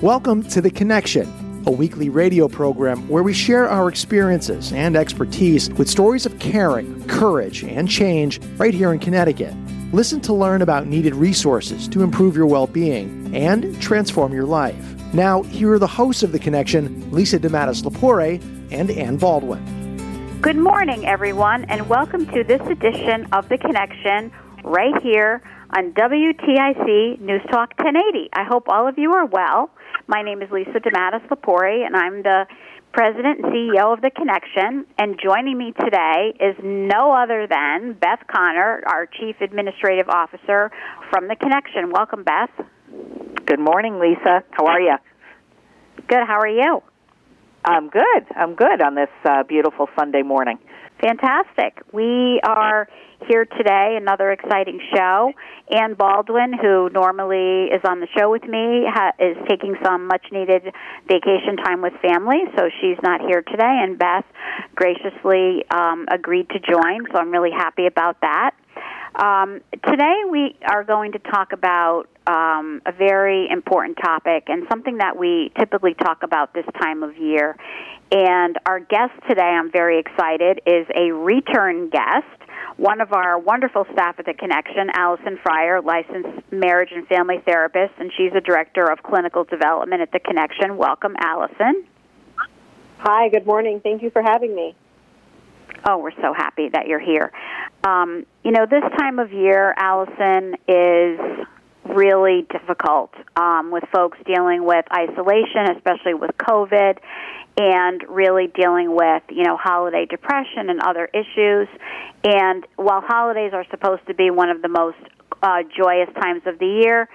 Welcome to The Connection, a weekly radio program where we share our experiences and expertise with stories of caring, courage, and change right here in Connecticut. Listen to learn about needed resources to improve your well-being and transform your life. Now, here are the hosts of The Connection, Lisa DeMatteis-Lepore and Ann Baldwin. Good morning, everyone, and welcome to this edition of The Connection right here on WTIC News Talk 1080. I hope all of you are well. My name is Lisa DeMatteis-Lepore, and I'm the President and CEO of The Connection. And joining me today is no other than Beth Connor, our Chief Administrative Officer from The Connection. Welcome, Beth. Good morning, Lisa. How are you? Good. How are you? I'm good. I'm good on this beautiful Sunday morning. Fantastic. We are here today, another exciting show. Ann Baldwin, who normally is on the show with me, is taking some much-needed vacation time with family, so she's not here today, and Beth graciously agreed to join, so I'm really happy about that. Today we are going to talk about a very important topic and something that we typically talk about this time of year. And our guest today, I'm very excited, is a return guest, one of our wonderful staff at The Connection, Allison Fryer, licensed marriage and family therapist, and she's a director of clinical development at The Connection. Welcome, Allison. Hi, good morning. Thank you for having me. Oh, we're so happy that you're here. This time of year, Allison, is really difficult with folks dealing with isolation, especially with COVID, and really dealing with, holiday depression and other issues. And while holidays are supposed to be one of the most joyous times of the year,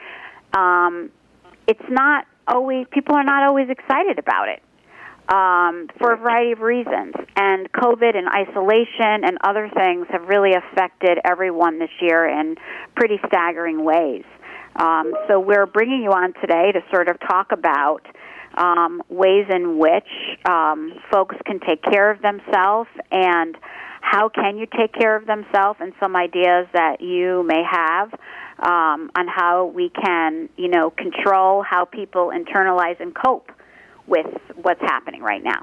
people are not always excited about it. For a variety of reasons. And COVID and isolation and other things have really affected everyone this year in pretty staggering ways. So we're bringing you on today to sort of talk about ways in which folks can take care of themselves and how can you take care of themselves, and some ideas that you may have on how we can, control how people internalize and cope with what's happening right now.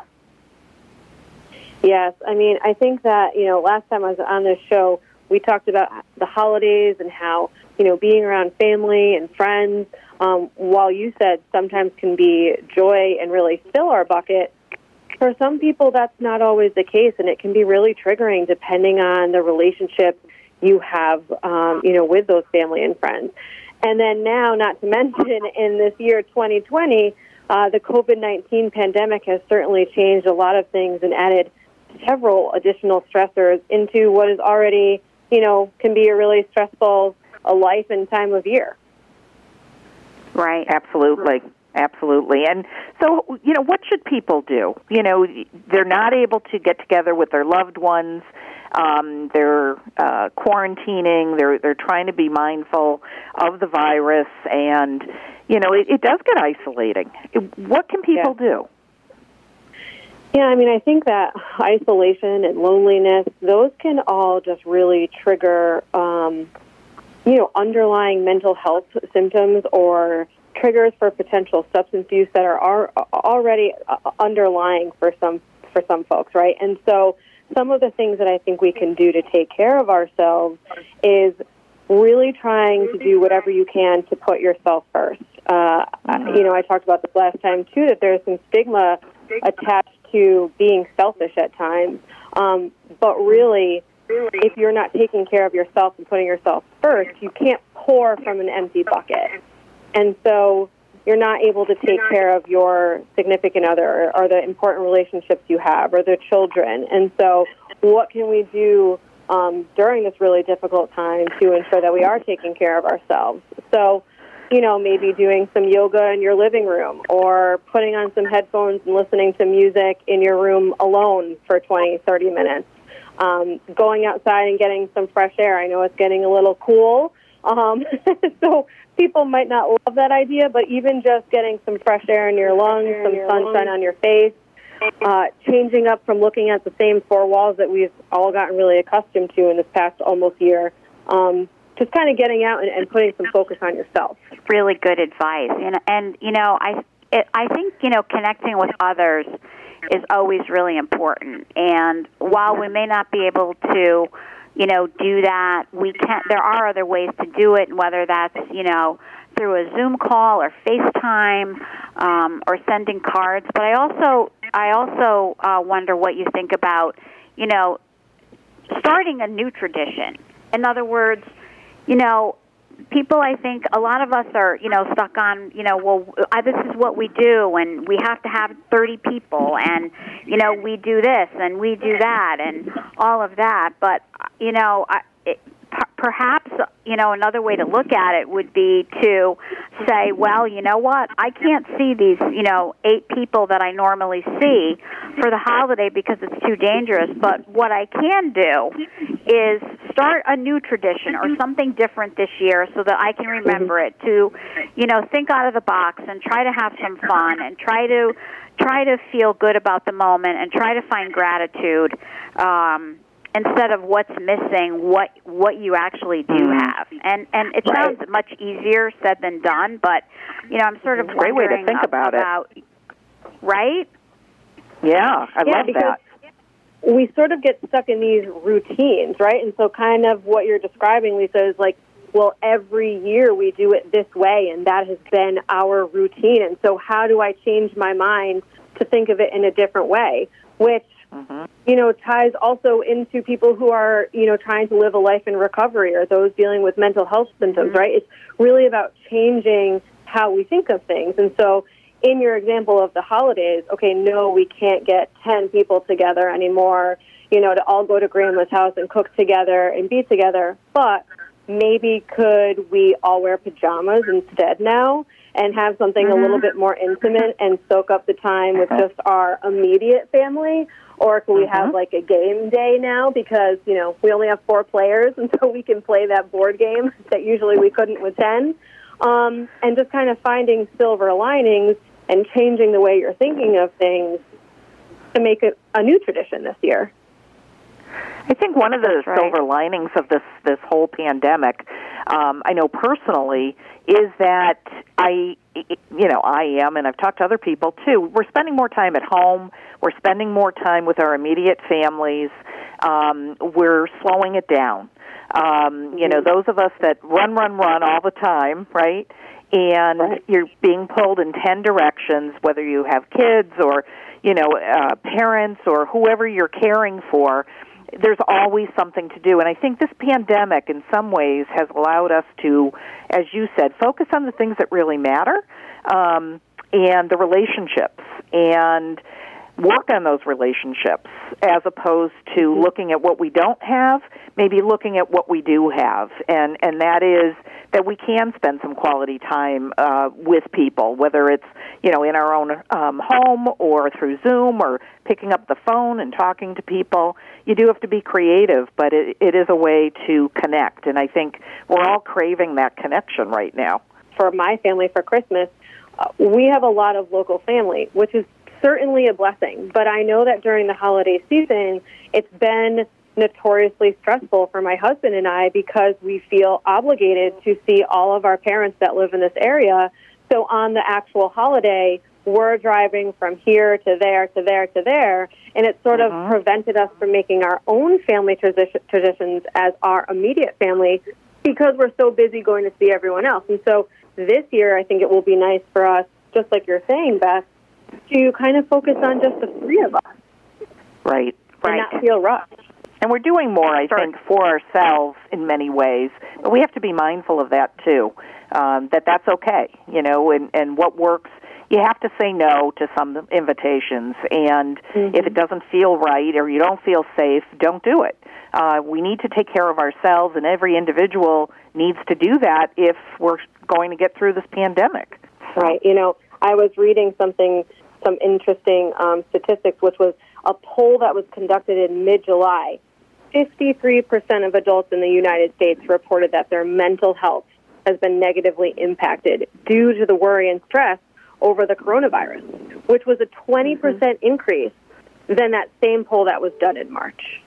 Yes, I think that, last time I was on this show, we talked about the holidays and how, being around family and friends, while you said sometimes can be joy and really fill our bucket, for some people that's not always the case, and it can be really triggering depending on the relationship you have, with those family and friends. And then now, not to mention, in this year 2020, the COVID-19 pandemic has certainly changed a lot of things and added several additional stressors into what is already, can be a really stressful life and time of year. Right. Absolutely. Absolutely. And so, what should people do? They're not able to get together with their loved ones. They're quarantining. They're trying to be mindful of the virus, and it does get isolating. What can people do? Yeah, I think that isolation and loneliness, those can all just really trigger, underlying mental health symptoms or triggers for potential substance use that are already underlying for some folks, right? And so some of the things that I think we can do to take care of ourselves is really trying to do whatever you can to put yourself first. I talked about this last time, too, that there's some stigma attached to being selfish at times. But really, if you're not taking care of yourself and putting yourself first, you can't pour from an empty bucket. And so you're not able to take care of your significant other or the important relationships you have or the children. And so what can we do during this really difficult time to ensure that we are taking care of ourselves? So, maybe doing some yoga in your living room or putting on some headphones and listening to music in your room alone for 20, 30 minutes. Going outside and getting some fresh air. I know it's getting a little cool, so people might not love that idea, but even just getting some fresh air in your lungs, some sunshine on your face, changing up from looking at the same four walls that we've all gotten really accustomed to in this past almost year, just kind of getting out and putting some focus on yourself. Really good advice. And I I think, connecting with others is always really important. And while we may not be able to, do that, there are other ways to do it, and whether that's, through a Zoom call or FaceTime, or sending cards. But I also wonder what you think about, starting a new tradition. In other words, people, I think a lot of us are, stuck on, this is what we do, and we have to have 30 people, and, we do this and we do that and all of that. But, perhaps, another way to look at it would be to say, well, you know what, I can't see these, 8 people that I normally see for the holiday because it's too dangerous. But what I can do is start a new tradition or something different this year so that I can remember it, to, think out of the box and try to have some fun and try to feel good about the moment and try to find gratitude, instead of what's missing, what you actually do have. And it sounds much easier said than done, but, I'm sort of wondering great way to think about it. Right? Yeah, I love that. We sort of get stuck in these routines, right? And so kind of what you're describing, Lisa, is like, well, every year we do it this way, and that has been our routine. And so how do I change my mind to think of it in a different way? Which, ties also into people who are, trying to live a life in recovery, or those dealing with mental health symptoms, right? It's really about changing how we think of things. And so in your example of the holidays, okay, no, we can't get 10 people together anymore, to all go to grandma's house and cook together and be together. But maybe could we all wear pajamas instead now and have something a little bit more intimate and soak up the time with just our immediate family? Or can we have like a game day now because, we only have 4 players, and so we can play that board game that usually we couldn't with 10? And just kind of finding silver linings and changing the way you're thinking of things to make it a new tradition this year. I think one of the silver linings of this whole pandemic, I know personally, is that I am, and I've talked to other people too, we're spending more time at home, we're spending more time with our immediate families, we're slowing it down. Those of us that run all the time, right? And you're being pulled in 10 directions, whether you have kids or, parents or whoever you're caring for. There's always something to do. And I think this pandemic, in some ways, has allowed us to, as you said, focus on the things that really matter, and the relationships, and work on those relationships, as opposed to looking at what we don't have, maybe looking at what we do have. And that is that we can spend some quality time with people, whether it's, in our own home or through Zoom or picking up the phone and talking to people. You do have to be creative, but it is a way to connect. And I think we're all craving that connection right now. For my family, for Christmas, we have a lot of local family, which is certainly a blessing. But I know that during the holiday season, it's been notoriously stressful for my husband and I because we feel obligated to see all of our parents that live in this area. So on the actual holiday, we're driving from here to there to there to there, and it sort of prevented us from making our own family traditions as our immediate family because we're so busy going to see everyone else. And so this year, I think it will be nice for us, just like you're saying, Beth, to kind of focus on just the 3 of us. Right. And not feel rushed. And we're doing more, I think, for ourselves in many ways. But we have to be mindful of that, too, that's okay, and what works. You have to say no to some invitations, and if it doesn't feel right or you don't feel safe, don't do it. We need to take care of ourselves, and every individual needs to do that if we're going to get through this pandemic. Right. I was reading some interesting statistics, which was a poll that was conducted in mid-July. 53% of adults in the United States reported that their mental health has been negatively impacted due to the worry and stress over the coronavirus, which was a 20% increase than that same poll that was done in March.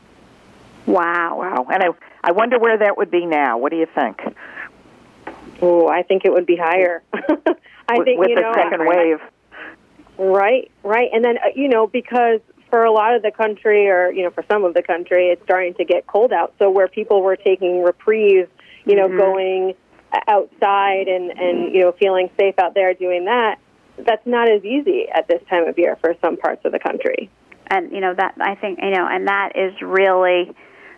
Wow. And I wonder where that would be now. What do you think? Oh, I think it would be higher. I think with the second wave. Right. And then, because for a lot of the country, or, for some of the country, it's starting to get cold out. So where people were taking reprieve, going outside and feeling safe out there doing that, that's not as easy at this time of year for some parts of the country. And, that, I think, and that is really,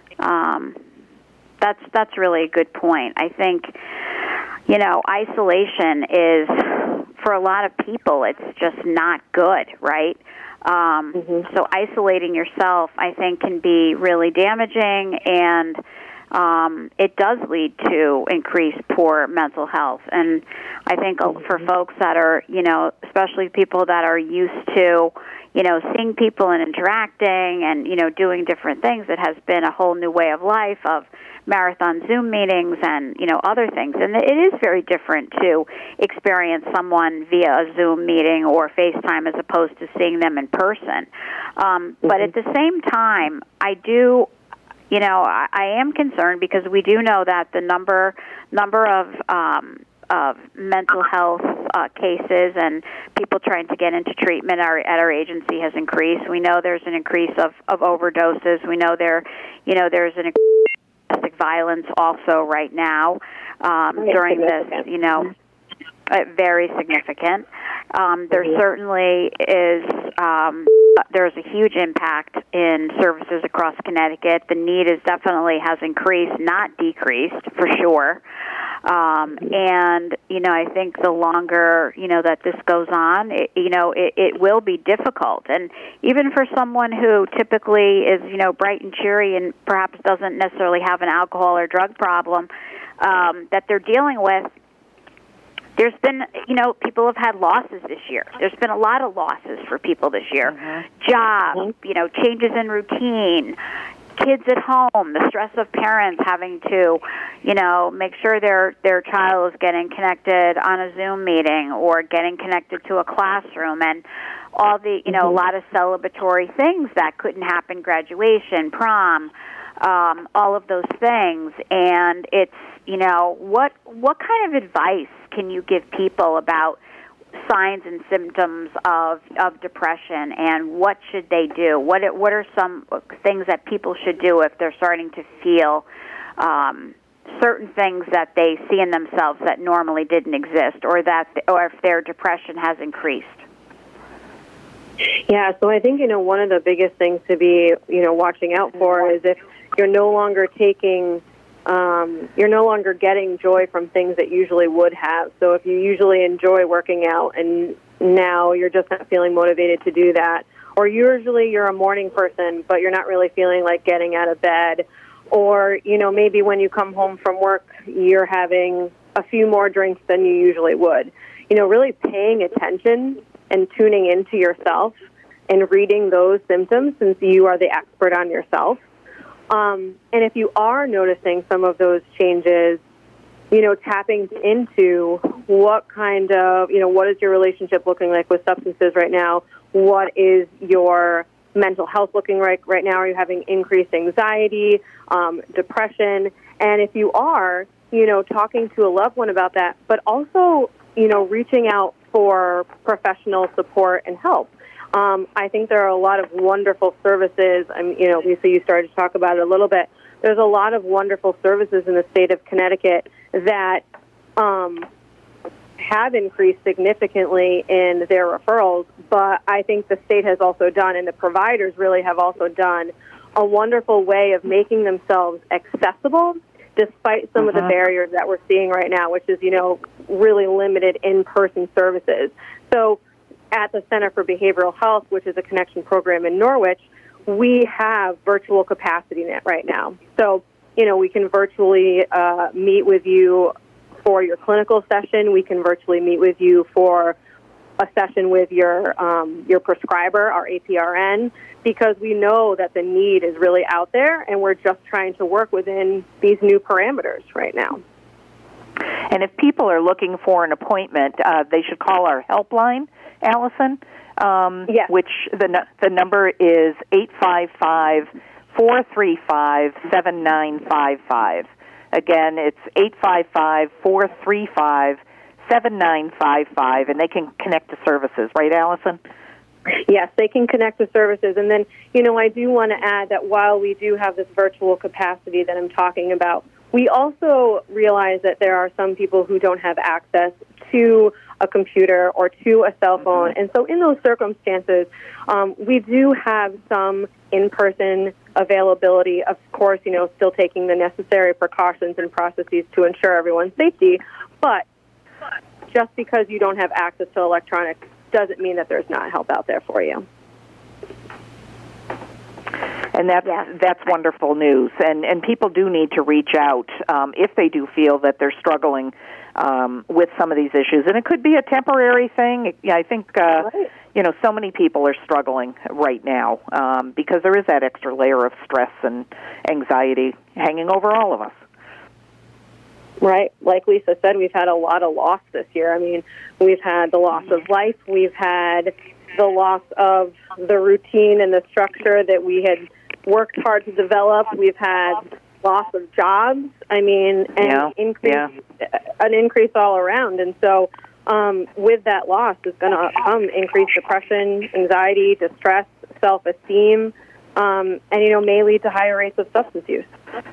that's really a good point. I think, isolation is, for a lot of people, it's just not good, right? So isolating yourself, I think, can be really damaging, and it does lead to increased poor mental health. And I think for folks that are, especially people that are used to, seeing people and interacting and, doing different things, it has been a whole new way of life of marathon Zoom meetings and, other things. And it is very different to experience someone via a Zoom meeting or FaceTime as opposed to seeing them in person. But at the same time, I do, I am concerned because we do know that the number of mental health cases and people trying to get into treatment at our agency has increased. We know there's an increase of overdoses. We know there's an increase of domestic violence also right now during this, very significant. There certainly is, there's a huge impact in services across Connecticut. The need has increased, not decreased, for sure. And, I think the longer, that this goes on, it will be difficult. And even for someone who typically is, bright and cheery and perhaps doesn't necessarily have an alcohol or drug problem that they're dealing with, there's been, people have had losses this year. There's been a lot of losses for people this year. Jobs, changes in routine, kids at home, the stress of parents having to, make sure their child is getting connected on a Zoom meeting or getting connected to a classroom, and all the, a lot of celebratory things that couldn't happen, graduation, prom, all of those things. And it's, what kind of advice can you give people about signs and symptoms of depression, and what should they do? What are some things that people should do if they're starting to feel certain things that they see in themselves that normally didn't exist, or if their depression has increased? Yeah, so I think, one of the biggest things to be, watching out for is if you're no longer getting joy from things that usually would have. So if you usually enjoy working out and now you're just not feeling motivated to do that, or usually you're a morning person but you're not really feeling like getting out of bed, or, maybe when you come home from work you're having a few more drinks than you usually would. Really paying attention and tuning into yourself and reading those symptoms, since you are the expert on yourself. And if you are noticing some of those changes, tapping into what kind of, what is your relationship looking like with substances right now? What is your mental health looking like right now? Are you having increased anxiety, depression? And if you are, talking to a loved one about that, but also, reaching out for professional support and help. I think there are a lot of wonderful services. Lisa, you started to talk about it a little bit. There's a lot of wonderful services in the state of Connecticut that have increased significantly in their referrals, but I think the state has also done, and the providers really have also done, a wonderful way of making themselves accessible despite some of the barriers that we're seeing right now, which is, really limited in-person services. So at the Center for Behavioral Health, which is a connection program in Norwich, we have virtual Capacity Net right now. So, we can virtually meet with you for your clinical session. We can virtually meet with you for a session with your prescriber, our APRN, because we know that the need is really out there, and we're just trying to work within these new parameters right now. And if people are looking for an appointment, they should call our helpline, Allison, yes. Which the number is 855-435-7955. Again, it's 855-435-7955. 7955, and they can connect to services, right, Allison? Yes, they can connect to services. And then, I do want to add that while we do have this virtual capacity that I'm talking about, we also realize that there are some people who don't have access to a computer or to a cell phone. And so in those circumstances, we do have some in-person availability, of course, still taking the necessary precautions and processes to ensure everyone's safety. But just because you don't have access to electronics doesn't mean that there's not help out there for you. And that's wonderful news. And people do need to reach out if they do feel that they're struggling with some of these issues. And it could be a temporary thing. I think, right. So many people are struggling right now because there is that extra layer of stress and anxiety hanging over all of us. Right. Like Lisa said, we've had a lot of loss this year. I mean, we've had the loss of life. We've had the loss of the routine and the structure that we had worked hard to develop. We've had loss of jobs. I mean, and an increase all around. And so with that loss is going to come increased depression, anxiety, distress, self-esteem, and, may lead to higher rates of substance use.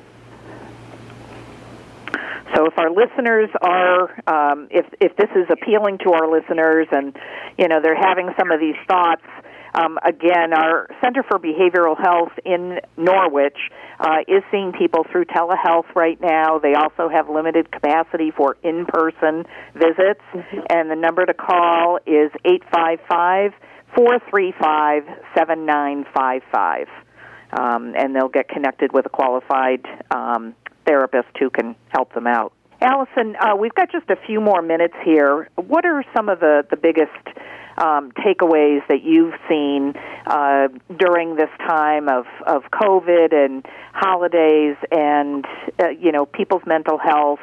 So if our listeners are, if this is appealing to our listeners and, they're having some of these thoughts, again, our Center for Behavioral Health in Norwich is seeing people through telehealth right now. They also have limited capacity for in-person visits, and the number to call is 855-435-7955, and they'll get connected with a qualified therapist who can help them out. Allison, we've got just a few more minutes here. What are some of the biggest takeaways that you've seen during this time of COVID and holidays and, people's mental health?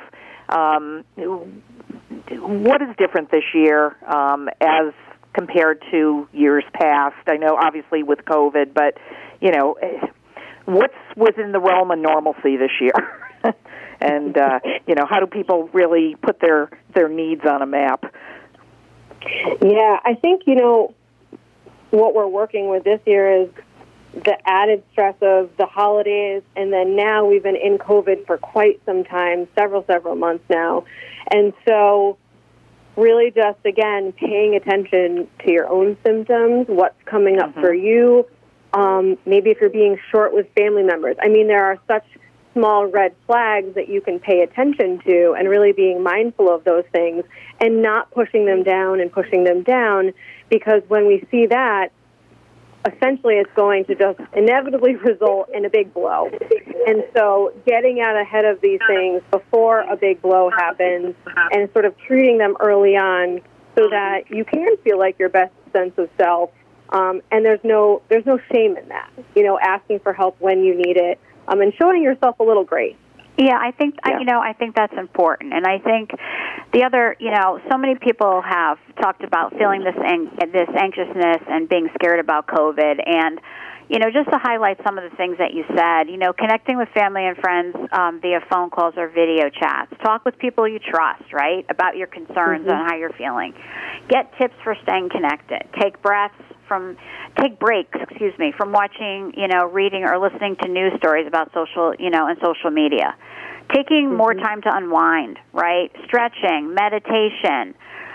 What is different this year as compared to years past? I know, obviously, with COVID, but, what's within the realm of normalcy this year? And, how do people really put their needs on a map? Yeah, I think, what we're working with this year is the added stress of the holidays, and then now we've been in COVID for quite some time, several months now. And so really just, again, paying attention to your own symptoms, what's coming up for you, maybe if you're being short with family members. I mean, there are such small red flags that you can pay attention to and really being mindful of those things and not pushing them down, because when we see that, essentially it's going to just inevitably result in a big blow. And so getting out ahead of these things before a big blow happens and sort of treating them early on so that you can feel like your best sense of self, and there's no shame in that, asking for help when you need it, and showing yourself a little grace. Yeah, I think I think that's important, and I think the other, so many people have talked about feeling this anxiousness and being scared about COVID, and just to highlight some of the things that you said, connecting with family and friends via phone calls or video chats. Talk with people you trust, right, about your concerns and how you're feeling. Get tips for staying connected. Take breaks from watching, reading or listening to news stories about social media. Taking more time to unwind, right? Stretching, meditation,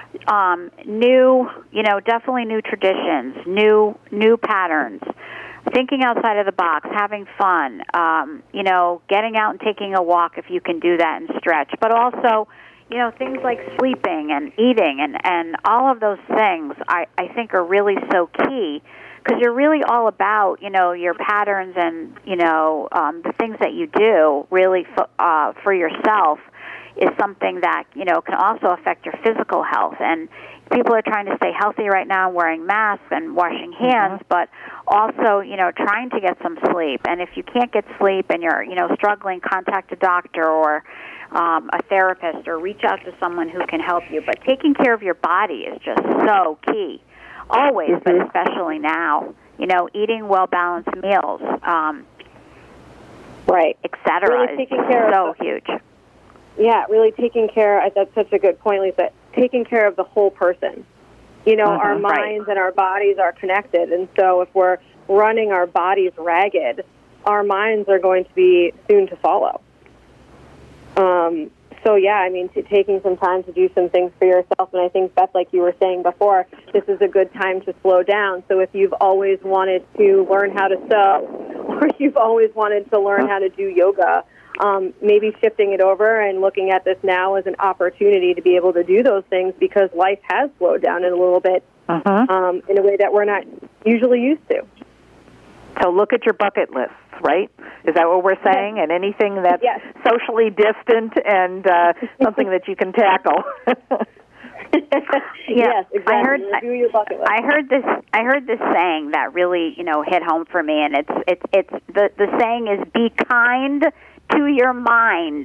definitely new traditions, new patterns. Thinking outside of the box, having fun, getting out and taking a walk if you can do that and stretch. But also, things like sleeping and eating and all of those things I think are really so key, because you're really all about, your patterns and, the things that you do really for yourself is something that, can also affect your physical health. And people are trying to stay healthy right now, wearing masks and washing hands, but also, trying to get some sleep. And if you can't get sleep and you're, struggling, contact a doctor or a therapist or reach out to someone who can help you. But taking care of your body is just so key, always, but especially now. Eating well-balanced meals, right, etc. Really is so huge. Yeah, really taking care. That's such a good point, Lisa. taking care of the whole person. You know, our minds and our bodies are connected, and so if we're running our bodies ragged, our minds are going to be soon to follow. So, yeah, I mean, taking some time to do some things for yourself, and I think, Beth, like you were saying before, this is a good time to slow down. So if you've always wanted to learn how to sew, or you've always wanted to learn how to do yoga, maybe shifting it over and looking at this now as an opportunity to be able to do those things, because life has slowed down in a little bit in a way that we're not usually used to. So look at your bucket lists, right? Is that what we're saying? And anything that's socially distant and something that you can tackle. Yes, exactly. I heard this saying that really, hit home for me, and it's the saying is, be kind to your mind.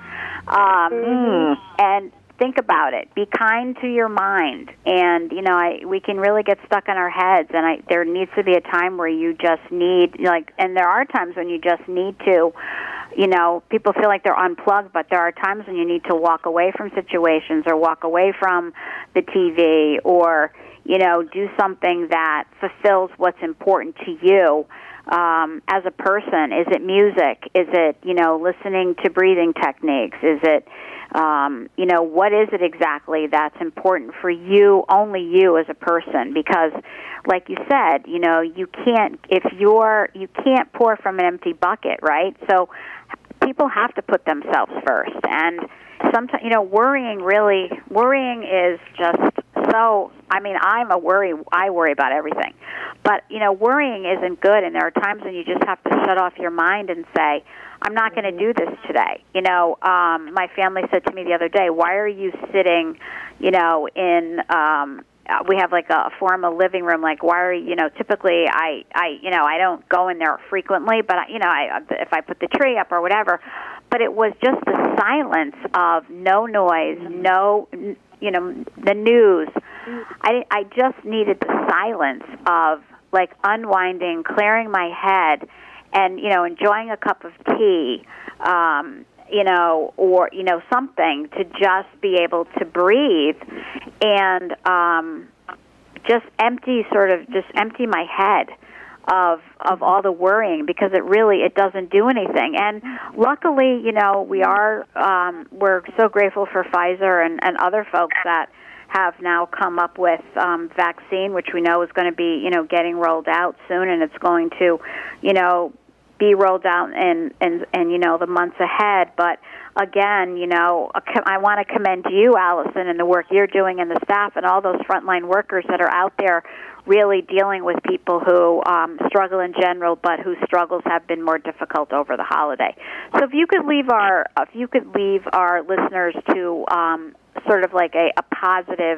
And think about it. Be kind to your mind. And, we can really get stuck in our heads, and there needs to be a time where you just need, and there are times when you just need to, people feel like they're unplugged, but there are times when you need to walk away from situations or walk away from the TV or, do something that fulfills what's important to you. As a person, is it music? Is it, listening to breathing techniques? Is it, what is it exactly that's important for you, only you as a person? Because, like you said, you can't pour from an empty bucket, right? So people have to put themselves first. And sometimes, worrying is just so, I worry about everything. But, worrying isn't good, and there are times when you just have to shut off your mind and say, I'm not going to do this today. My family said to me the other day, why are you sitting, in, we have like a formal living room, like why are you, typically I don't go in there frequently, but, if I put the tree up or whatever, but it was just the silence of no noise, no, the news. I just needed the silence of like unwinding, clearing my head, and enjoying a cup of tea, or something to just be able to breathe and just empty my head of all the worrying, because it doesn't do anything. And luckily, we're so grateful for Pfizer and other folks that have now come up with vaccine, which we know is going to be, getting rolled out soon, and it's going to, be rolled out in the months ahead. But again, I want to commend you, Allison, and the work you're doing, and the staff and all those frontline workers that are out there really dealing with people who struggle in general, but whose struggles have been more difficult over the holiday. So if you could leave our listeners to sort of like a positive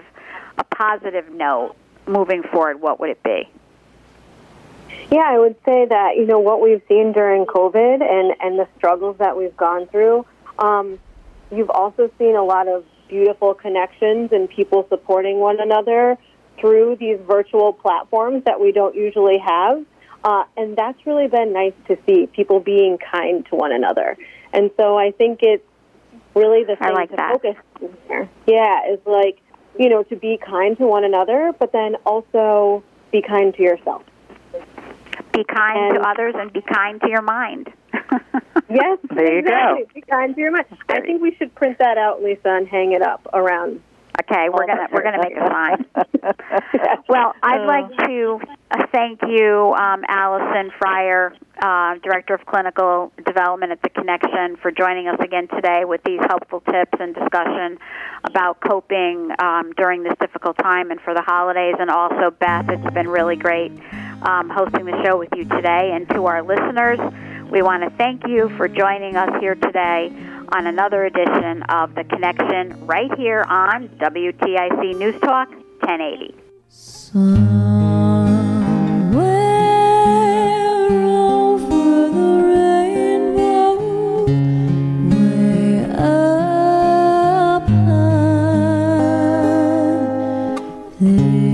note moving forward, what would it be? Yeah, I would say that, what we've seen during COVID and the struggles that we've gone through, you've also seen a lot of beautiful connections and people supporting one another through these virtual platforms that we don't usually have. And that's really been nice to see, people being kind to one another. And so I think it's really the thing to focus on here. Yeah, is like, to be kind to one another, but then also be kind to yourself. Be kind to others and be kind to your mind. Yes, there exactly. You go. Be kind to your mind. I think we should print that out, Lisa, and hang it up around. Okay, we're gonna make a sign. Well, I'd like to thank you, Allison Fryer, Director of Clinical Development at The Connection, for joining us again today with these helpful tips and discussion about coping during this difficult time and for the holidays. And also, Beth, it's been really great hosting the show with you today. And to our listeners, we want to thank you for joining us here today on another edition of The Connection right here on WTIC News Talk 1080. Somewhere over the rainbow, way up high,